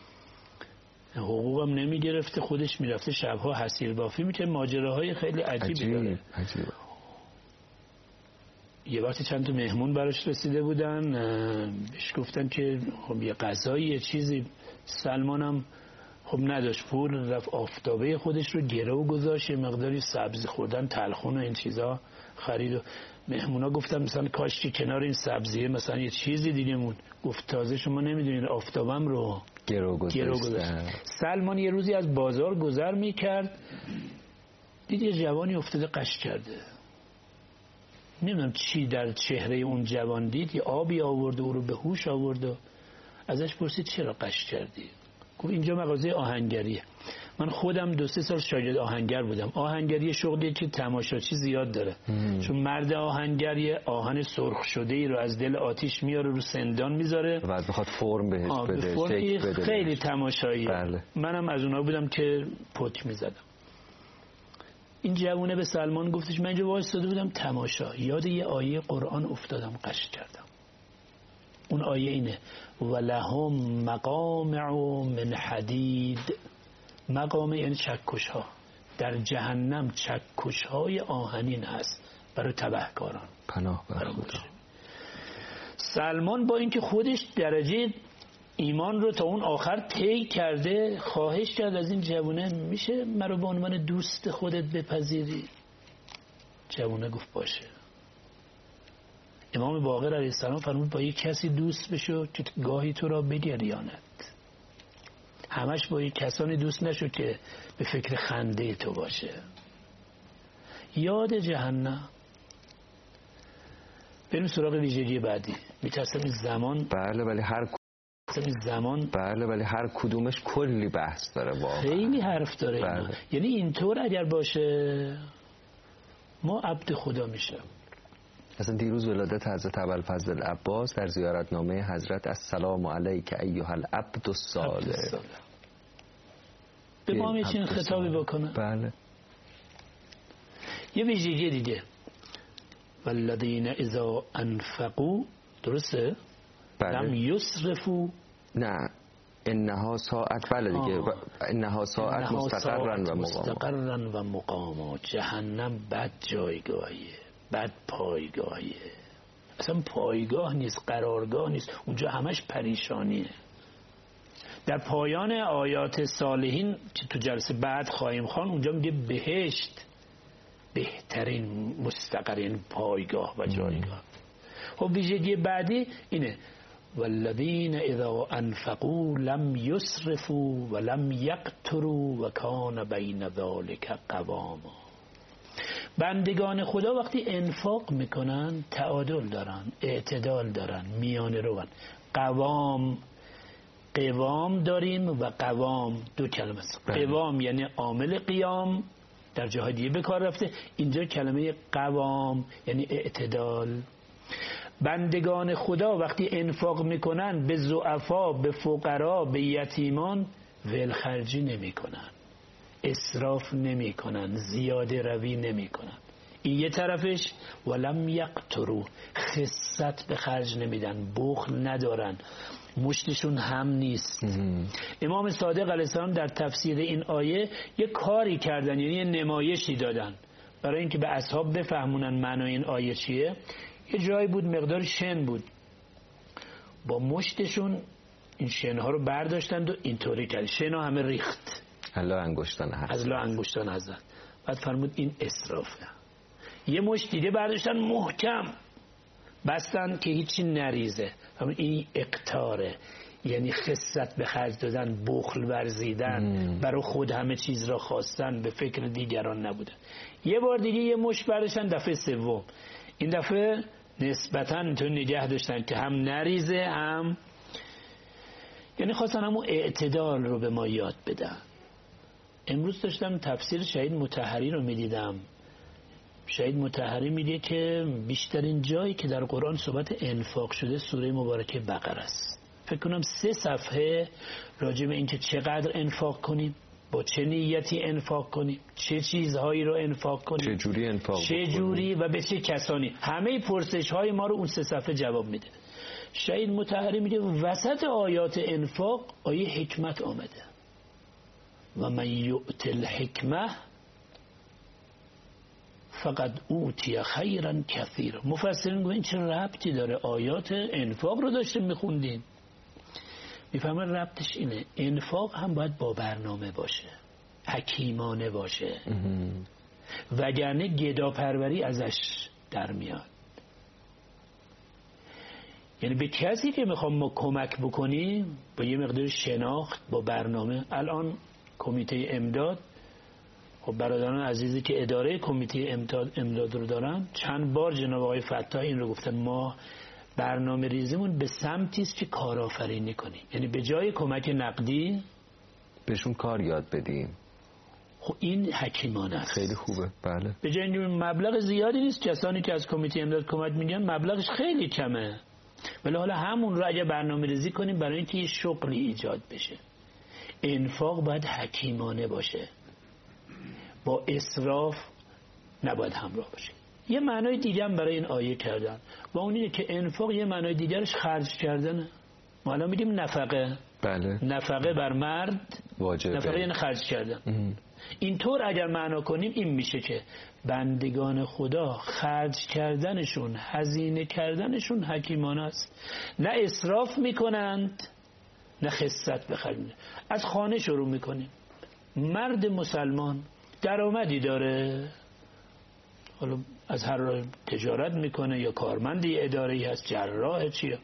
حقوقم نمی گرفته، خودش میرفته شبها حصیر بافی میکنه. ماجراهای خیلی عجیبی داره. عجیب. یه وقتی چند تا مهمون براش رسیده بودن، بهش گفتن که خب یه غذایی یه چیزی. سلمانم خب نداشت پول، رفت آفتابه خودش رو گرو گذاشت، یه مقداری سبزی خوردن، تلخون و این چیزا خرید. و مهمونا گفتن مثلا کاش که کنار این سبزیه مثلا یه چیزی دیگه مون. گفت تازه شما نمیدونید آفتابم رو گرو گذاشت. سلمان یه روزی از بازار گذر میکرد، دید یه جوانی افتاده قش کرده. نمیدونم چی در چهره اون جوان دید، یه آبی آورده او رو به هوش آورده. ازش پرسید چرا قش کردی؟ گفت اینجا مغازه آهنگریه. من خودم 2-3 سال شاگرد آهنگر بودم. آهنگری شغلی که تماشاچی زیاد داره. چون مرد آهنگری آهن سرخ شده ای رو از دل آتیش میاره رو سندان میذاره و بخواد فرم بهش بده، شکل بده. خیلی تماشاییه. بله. منم از اونها بودم که پک میزدم. این جوونه به سلمان گفتش من اینجا وایساده بودم تماشا، یاد یه آیه قرآن افتادم قش کردم. اون آیه اینه ولهم مقامع من حدید. مقامع یعنی چکش ها. در جهنم چکش های آهنین هست برای تبهکاران. پناه بر خدا. سلمان با اینکه خودش درجه ایمان رو تا اون آخر طی کرده، خواهش کرد از این جوونه میشه مرا به عنوان دوست خودت بپذیری؟ جوونه گفت باشه. امام باقر علیه السلام فرمود با یک کسی دوست بشو که گاهی تو را بگریاند. همش با یک کسانی دوست نشو که به فکر خنده تو باشه. یاد جهنم. بریم سراغ ویژگی بعدی. میترسم این زمان بله ولی هر کدومش کلی بحث داره واقعا. خیلی حرف داره. بله. یعنی اینطور اگر باشه ما عبد خدا میشم. اصلا دیروز ولادت حضرت ابوالفضل العباس در زیارتنامه حضرت السلام علیک ایها العبد الصالح به ما میچین خطابی بکنه. بله. یه ویژگی دیگه والذین اذا انفقوا، درسته؟ بله. لم یسرفوا. نه انها ساعت، بله دیگه انها ساعت مستقرا و مقاما. جهنم بد جایگاهیه، بد پایگاهیه. اصلا پایگاه نیست، قرارگاه نیست. اونجا همش پریشانیه. در پایان آیات صالحین که تو جلسه بعد خواهیم خوان، اونجا میگه بهشت بهترین مستقرین پایگاه و جایگاه. خب ویژگی بعدی اینه والذین اذا انفقوا لم یسرفوا ولم یقتروا و کان بین ذلک قواما. بندگان خدا وقتی انفاق میکنن تعادل دارن، اعتدال دارن، میانه روان. قوام داریم و قوام دو کلمه است. قوام یعنی عامل قیام، در جاهای دیگه به کار رفته. اینجا کلمه قوام یعنی اعتدال. بندگان خدا وقتی انفاق میکنن به ضعفا، به فقرا، به یتیمان ولخرجی نمیکنن، اسراف نمیکنن، زیاده روی نمیکنن. این یه طرفش. ولم یقتروا، خست به خرج نمیدن، بخل ندارن، مشتشون هم نیست. امام صادق علیه السلام در تفسیر این آیه یه کاری کردن، یعنی یه نمایشی دادن برای اینکه به اصحاب بفهمونن معنای این آیه چیه. یه جایی بود مقدار شن بود، با مشتشون این شنها رو برداشتند و اینطوری کرد، شنها همه ریخت از لا انگشتان حضرت. بعد فرمود این اسرافه. یه مشت دیگه برداشتن محکم بستن که هیچی نریزه، فرمود این اقتاره، یعنی خست به خرج دادن، بخل ورزیدن، برای خود همه چیز را خواستن، به فکر دیگران نبودن. یه بار دیگه یه مشت برداشتن، دفعه سوم این دفعه نسبتاً اینطور نگه داشتن که هم نریزه، هم یعنی خواستن همون اعتدال رو به ما یاد بدن. امروز داشتم تفسیر شهید مطهری رو میدیدم. شهید مطهری میگه که بیشترین جایی که در قرآن صحبت انفاق شده سوره مبارکه بقره است. فکر کنم 3 صفحه راجع به اینکه چقدر انفاق کنیم، با چه نیتی انفاق کنیم، چه چیزهایی رو انفاق کنیم، چه جوری و به چه کسانی. همه پرسش های ما رو اون 3 صفحه جواب میده. شهید مطهری میگه وسط آیات انفاق آیه حکمت آمده و من یؤت الحکمه فقد اوتی خیرا کثیر. مفسرین میگن این چه ربطی داره؟ آیات انفاق رو داشتیم میخوندیم. میفهمن ربطش اینه انفاق هم باید با برنامه باشه، حکیمانه باشه، وگرنه گداپروری ازش در میاد. یعنی به کسی که میخوام ما کمک بکنیم با یه مقدار شناخت، با برنامه. الان کمیته امداد خب برادران عزیزی که اداره کمیته امداد رو دارن، چند بار جناب آقای فتاح این رو گفتن، ما برنامه ریزیمون به سمتی است که کارآفرینی کنیم، یعنی به جای کمک نقدی بهشون کار یاد بدیم. خب این حکیمانه است. خیلی خوبه. بله. به جای این مبلغ زیادی نیست، کسانی که از کمیته امداد کمک میگن مبلغش خیلی کمه، ولی حالا همون رو اگه برنامه ریزی کنیم برای اینکه یه شغلی ایجاد بشه. انفاق باید حکیمانه باشه، با اسراف نباید همراه باشه. یه معنای دیگه هم برای این آیه کردن و اون اینه که انفاق یه معنای دیگرش خرج کردنه. ما الان میگیم نفقه. بله. نفقه بر مرد واجبه. نفقه یعنی خرج کردن. اینطور اگر معنا کنیم این میشه که بندگان خدا خرج کردنشون، هزینه کردنشون حکیمانه است. نه اسراف میکنند نه خست بخرند. از خانه شروع میکنیم. مرد مسلمان درآمدی داره، حالا از هر راه تجارت میکنه یا کارمندی اداره‌ای هست، جراح چیه،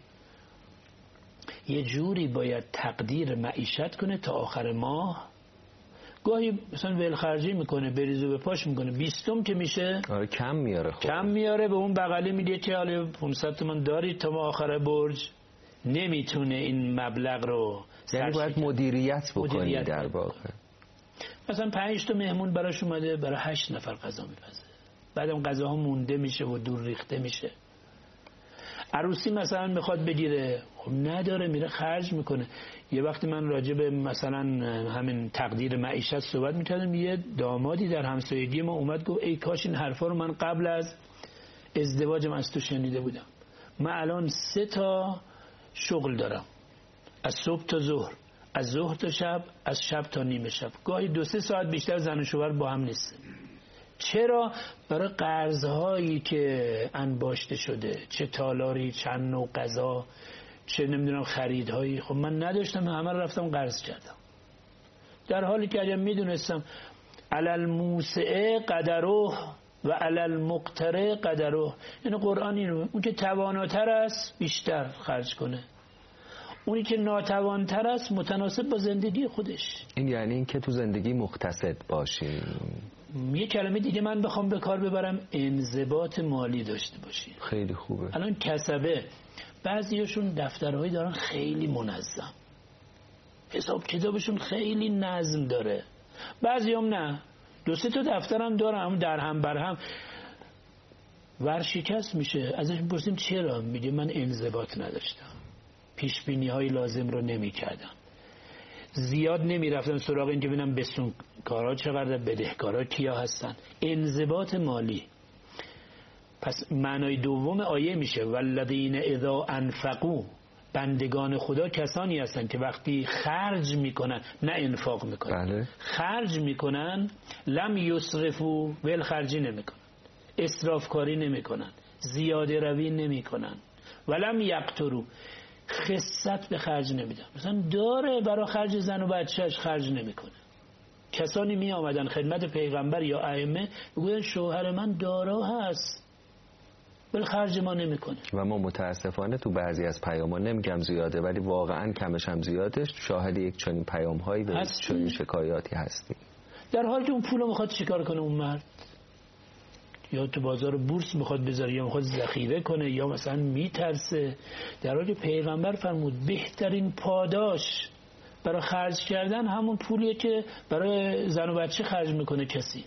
یه جوری باید تقدیر معیشت کنه تا آخر ماه. گاهی مثلا ولخرجی میکنه، بریزو به پاش میکنه، 20 که میشه آره کم میاره. خب کم میاره، به اون بغلی میگه که حالا 500 تومان دارید تا ما آخر برج. نمیتونه این مبلغ رو، یعنی باید مدیریت بکنی در واقع. مثلا 5 تا مهمون براش اومده، برای 8 نفر غذا میپزه، بعدم غذاها مونده میشه و دور ریخته میشه. عروسی مثلا میخواد بگیره، خب نداره، میره خرج میکنه. یه وقتی من راجع به مثلا همین تقدیر معیشت صحبت میکردم، یه دامادی در همسایگی ما اومد گفت ای کاش این حرفا رو من قبل از ازدواجم از تو شنیده بودم. من الان 3 تا شغل دارم، از صبح تا ظهر، از ظهر تا شب، از شب تا نیمه شب، گاهی 2-3 ساعت بیشتر زن و شوهر با هم نیست. چرا؟ برای قرضهایی که انباشته شده، چه تالاری، چند نوع غذا، چه نمیدونم خریدهایی. خب من نداشتم، همه رو رفتم قرض کردم، در حالی که اگر میدونستم علل موسعه قدره و علل مقتره قدره. یعنی قرآن اینو، اون که تواناتر است بیشتر خرج کنه، اونی که ناتوانتر است متناسب با زندگی خودش. این یعنی این که تو زندگی مقتصد باشیم. یه کلمه دیگه من بخوام به کار ببرم، انضباط مالی داشته باشی. خیلی خوبه. الان کسبه بعضیاشون دفترهایی دارن خیلی منظم، حساب کتابشون خیلی نظم داره، بعضیام نه، 2-3 تا دفترم دارم در هم بر هم، ورشکست میشه. ازش میپرسیم چرا؟ میگه من انضباط نداشتم، پیش بینی های لازم رو نمی کردم، زیاد نمی رفتم سراغ این که ببینم بستونکارا چقدر، بدهکارا کیا هستن. انضباط مالی. پس معنای دوم آیه میشه والذین اذا انفقوا، بندگان خدا کسانی هستن که وقتی خرج میکنن، نه انفاق میکنن، بله. خرج میکنن، لم یسرفوا، ول خرجی نمیکنن، اسراف کاری نمیکنن، زیاده روی نمیکنن، ولم یقتروا، خست به خرج نمیدن. مثلا داره برای خرج زن و بچهش خرج نمیکنه. کسانی می آمدن خدمت پیغمبر یا ائمه میگوین شوهر من دارا هست ولی خرج ما نمیکنه. و ما متاسفانه تو بعضی از پیام‌ها، نمیگم زیاده ولی واقعا کمش هم زیاده، شاهد یک چنین پیام‌هایی و چنین شکایاتی هستیم، در حالی که اون پولو میخواد چیکار کنه اون مرد؟ یا تو بازار بورس میخواد بذاره، یا میخواد ذخیره کنه، یا مثلا میترسه. در حالی که پیغمبر فرمود بهترین پاداش برای خرج کردن همون پولیه که برای زن و بچه خرج میکنه کسی.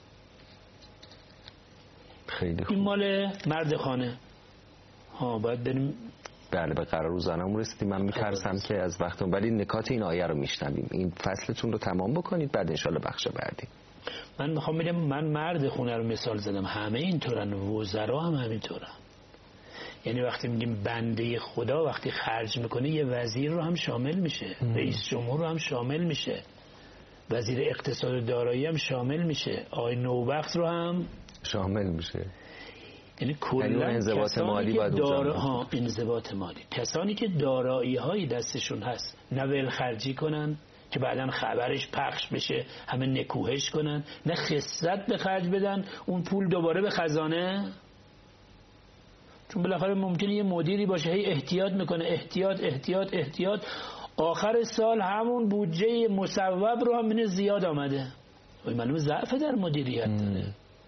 خیلی خوب. این مال مرد خانه. باید بریم. بله به قرار روزانه‌مون رسیدیم. من میترسم که از وقتون، ولی نکات این آیه رو میشنویم. این فصلتون رو تمام بکنید بعد انشالله بخش بعدی. من میخوام بگم، من مرد خونه رو مثال زدم، همه اینطورن، وزرا هم همینطورن. یعنی وقتی میگیم بنده خدا وقتی خرج میکنه یه وزیر رو هم شامل میشه، رئیس جمهور رو هم شامل میشه، وزیر اقتصاد و دارایی هم شامل میشه، آقای نوبخت رو هم شامل میشه. یعنی کلا انضباط مالی باید انضباط مالی. کسانی که دارایی هایی دستشون هست نه ول خرجی کنن که بعداً خبرش پخش بشه همه نکوهش کنن، نه خست به خرج بدن اون پول دوباره به خزانه. چون بالاخره ممکنه یه مدیری باشه هی احتیاط میکنه، احتیاط، آخر سال همون بودجه مصوب رو هم زیاد آمده، معلومه ضعف در مدیریت داره.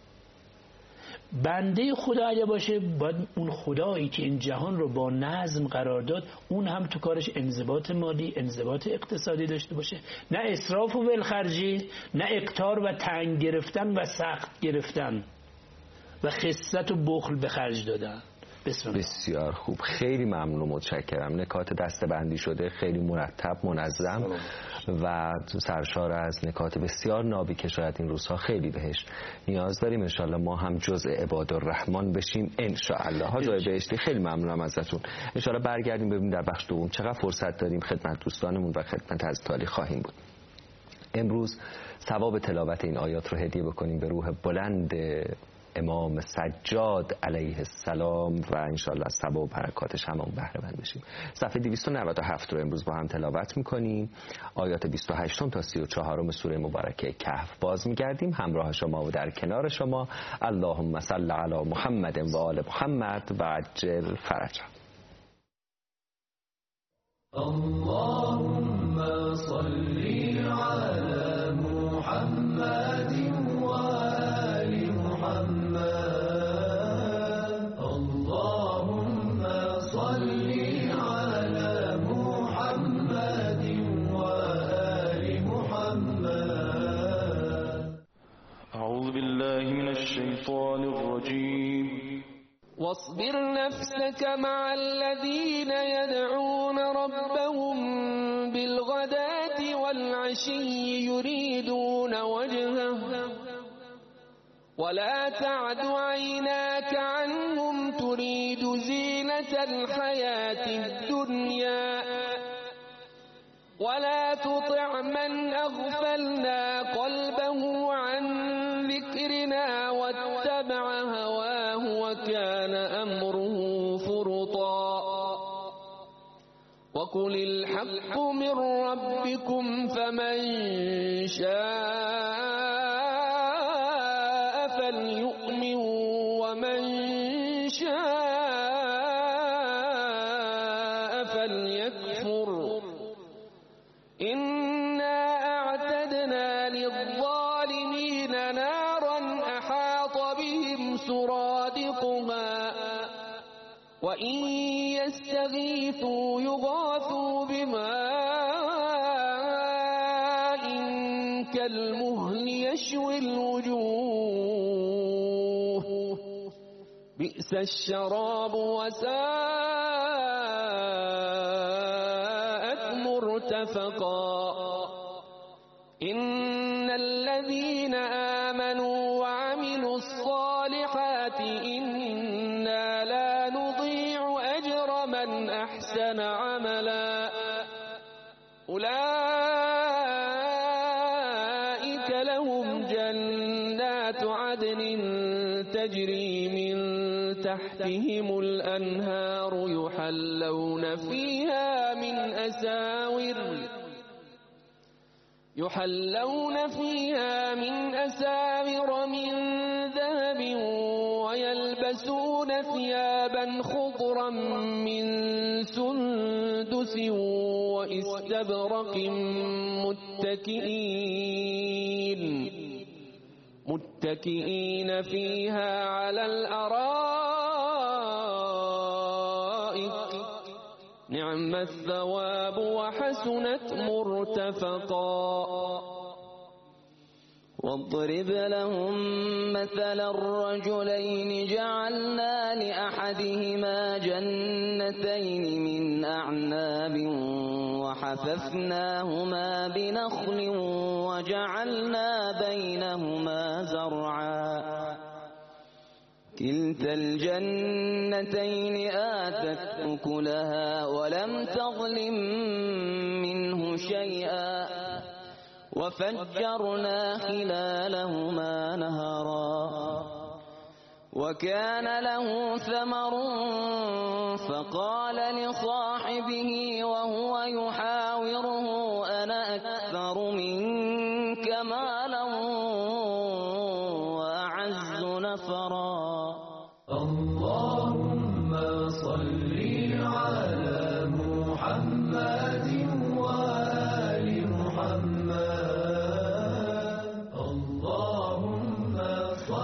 بنده خدا اگه باشه باید اون خدایی که این جهان رو با نظم قرار داد اون هم تو کارش انضباط مالی، انضباط اقتصادی داشته باشه، نه اسراف و ولخرجی، نه اقتار و تنگ گرفتن و سخت گرفتن و خست و بخل به خرج دادن. بسیار خوب، خیلی ممنون و متشکرم. نکات دسته‌بندی شده، خیلی مرتب، منظم و سرشار از نکات بسیار نابی که شاید این روزها خیلی بهش نیاز داریم. انشالله ما هم جزء عباد الرحمن بشیم انشالله. حاجی بهشتی خیلی ممنونم ازتون. انشالله برگردیم ببینیم در بخش دوم چقدر فرصت داریم خدمت دوستانمون و خدمت از تالی خواهیم بود. امروز ثواب تلاوت این آیات رو هدیه بکنیم به روح بلند امام سجاد علیه السلام و انشالله از ثواب و برکاتش همون بهره مند بشیم. صفحه 297 رو امروز با هم تلاوت میکنیم. آیات 28 تا 34 سوره مبارکه کهف باز میگردیم همراه شما و در کنار شما. اللهم صل علی محمد و آل محمد و عجل فرجه. اللهم صل علی محمد و آل محمد. اللهم صل على محمد وآل محمد. أعوذ بالله من الشيطان الرجيم. واصبر نفسك مع الذين يدعون ربهم بالغداة والعشي يريدون وجهه ولا تعد عيناك عنهم تريد زينة الحياة الدنيا ولا تطع من أغفلنا قلبه عن ذكرنا واتبع هواه وكان أمره فرطا وقل الحق من ربكم فمن شاء فليؤمن ومن شاء فليكفر إنا أعتدنا للظالمين نارا أحاط بهم سرادقها وإن يستغيثوا يغاثوا بماء كالمهل يشوي الوجوه بئس الشراب وساءت مرتفقا إن الذين آمنوا وعملوا الصالحات إنا لا نضيع أجر من أحسن عملا أولئك لهم جنات عدن تجري من تحتهم الأنهار يحلون فيها من أساور من ذهب ويلبسون ثيابا خضرا من سندس وإستبرق متكئين فيها على الأرائك نعم الثواب وحسنت مرتفقا واضرب لهم مثل الرجلين جعلنا لأحدهما جنتين من أعناب وحففناهما بنخل وجعلنا بينهما زرعا كلتا الجنتين آتت أكلها ولم تظلم منه شيئا وفجرنا خلالهما نهرا وكان له ثمر فقال لصاحبه وهو يحاوره أنا أكثر منك مالا وأعز نفرا. اللهم صل على محمد وآل محمد.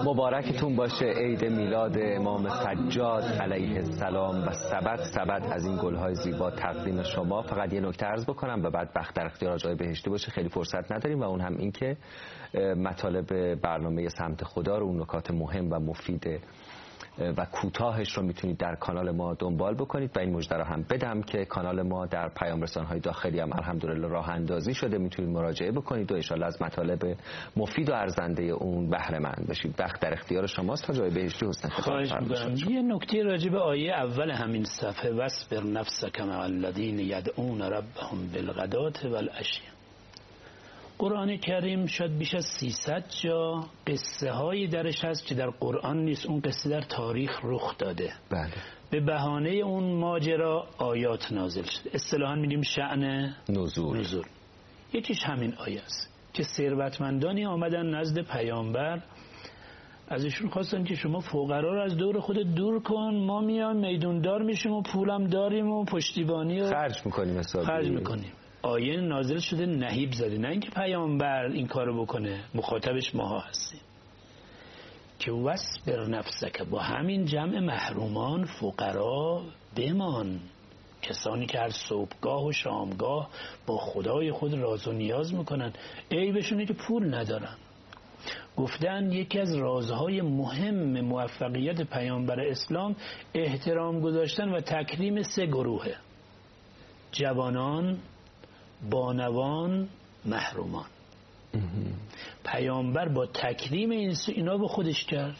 مبارکتون باشه عید میلاد امام سجاد علیه السلام و سبد از این گل‌های زیبا تقدیم شما. فقط یه نکته عرض بکنم و بعد وقت در اختیار آقای بهشتی باشه، خیلی فرصت نداریم، و اون هم این که مطالب برنامه سمت خدا رو، اون نکات مهم و مفید و کوتاهش رو میتونید در کانال ما دنبال بکنید. و این مژده رو هم بدم که کانال ما در پیام رسان‌های داخلی هم الحمدلله راه اندازی شده، میتونید مراجعه بکنید و ان شاءالله از مطالب مفید و ارزنده اون بهره مند بشید. وقت در اختیار شماست تا جای بهشتی حسن خواهش می‌کنم. یه نکته راجع به آیه اول همین صفحه، واصبر نفسک مع الذین یدعون ربهم بالغداة والعشی. قرآن کریم شاید بیش از 300 جا قصه هایی درش هست که در قرآن نیست، اون قصه در تاریخ رخ داده. بله. به بهانه اون ماجرا آیات نازل شده. اصطلاحاً میگیم شأن نزول. یکیش همین آیه است که ثروتمندانی آمدن نزد پیامبر، ازشون خواستن که شما فقرا رو از دور خودت دور کن، ما میایم میدوندار میشیم و پولم داریم و پشتیبانی و خرج میکنیم. آیه نازل شده نهیب زده، نه اینکه پیامبر این کارو بکنه، مخاطبش ماها هستیم که واصبر نفسک، با همین جمع محرومان فقرا بمان، کسانی که هر صبحگاه و شامگاه با خدای خود راز و نیاز میکنن، عیبشونه که پول ندارن. گفتن یکی از رازهای مهم موفقیت پیامبر اسلام احترام گذاشتن و تکریم 3 گروهه: جوانان، بانوان، محرومان. پیامبر با تکریم اینا به خودش کرد.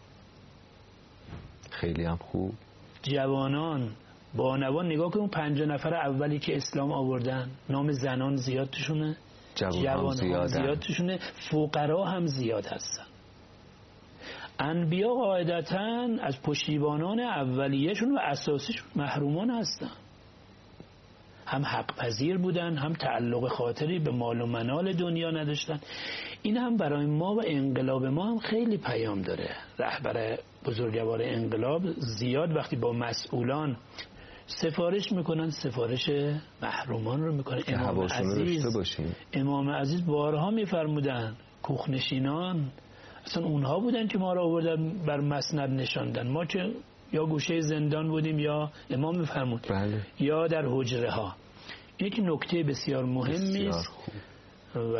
خیلی هم خوب. جوانان، بانوان، نگاه کن اون 50 نفر اولی که اسلام آوردن، نام زنان زیاد توشونه، جوان هم زیاد توشونه، فقرا هم زیاد هستن. انبیا قاعدتاً از پشتیبانان اولیه‌شون و اساسیشون محرومان هستن. هم حق پذیر بودن، هم تعلق خاطری به مال و منال دنیا نداشتن. این هم برای ما و انقلاب ما هم خیلی پیام داره. رهبر بزرگوار انقلاب زیاد وقتی با مسئولان سفارش میکنن، سفارش محرومان رو میکنن. امام عزیز بارها میفرمودن کوخنشینان اصلا اونها بودن که ما را آوردن بر مسند نشاندن، ما که یا گوشه زندان بودیم یا امام میفرمود یا در حجره ها. این که نکته بسیار مهمی است و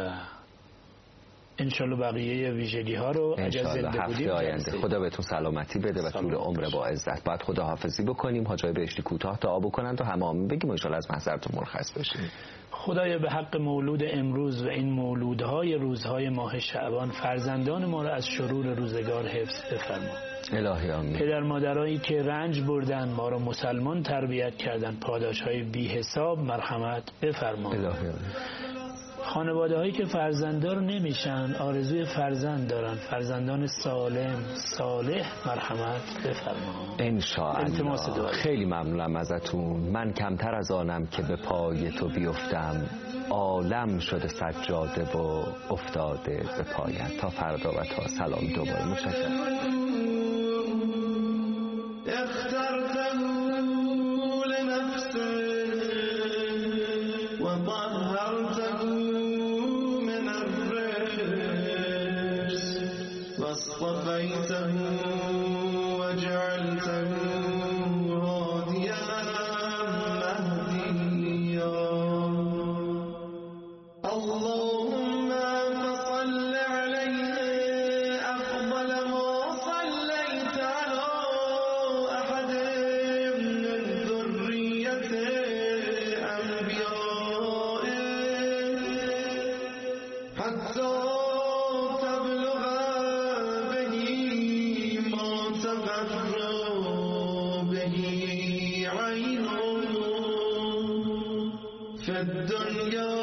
انشالله بقیه ویژگی ها رو اگر زنده بودیم آینده خدا بهتون سلامتی بده و طول عمر با عزت. بعد خداحافظی بکنیم، حاجای بهشتی کوتاه دعا بکنن تا همه بگیم انشالله از محضرتون مرخص بشیم. خدایا به حق مولود امروز و این مولودهای روزهای ماه شعبان فرزندان ما را از شرور روزگار حفظ بفرما. الهی آمین. پدر مادرایی که رنج بردن، ما را مسلمان تربیت کردن، پاداشهای بی حساب مرحمت بفرما. الهی آمین. خانواده هایی که فرزنددار نمیشن، آرزوی فرزند دارن، فرزندان سالم صالح مرحمت بفرما. انشاءالله. خیلی ممنونم ازتون. من کمتر از آنم که به پای تو بیفتم، عالم شده سجاده و افتاده به پایت. تا فردا و تا سلام دوباره. متشکرم. واصطفيته وجعلته هاديا مهديا. اللهم فصل عليه أفضل ما صليت على أحد من ذرية أنبيائه حتى في الدنيا